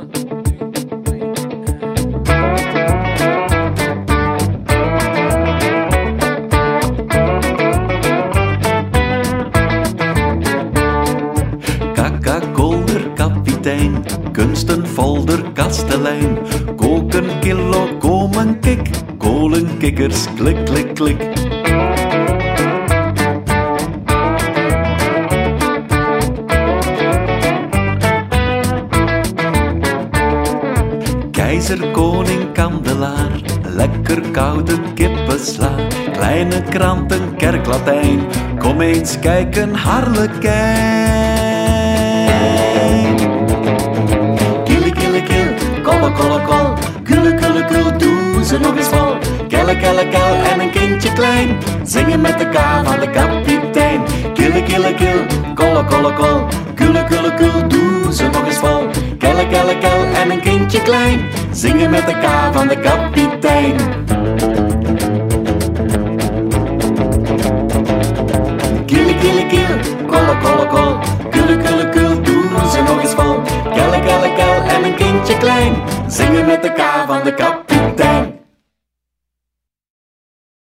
Kaka-kolder kapitein, kunstenfolder kastelein, koken kilo, komen kik, kolenkikkers, klik, klik, klik. Keizer, koning, kandelaar, lekker koude kippensla, kleine kranten, kerklatijn, kom eens kijken, harlekijn. Kille, kille, kil, kolle, kolle, kol, kulle, kulle, kul, doe ze nog eens vol. Kelle, kelle, kel en een kindje klein, zingen met de K van de kapitein. Kille, kille, kil, kolle, kolle, kol, kulle, kulle, kul, doe ze nog eens vol. Kelle, kelle, kel en een kindje klein, zingen met de K van de kapitein. Kille, kille, kil, kolle, kolle, kol, kulle, kulle, kul, doe ze nog eens vol. Kelle, kelle, kel en een kindje klein, zingen met de K van de kapitein.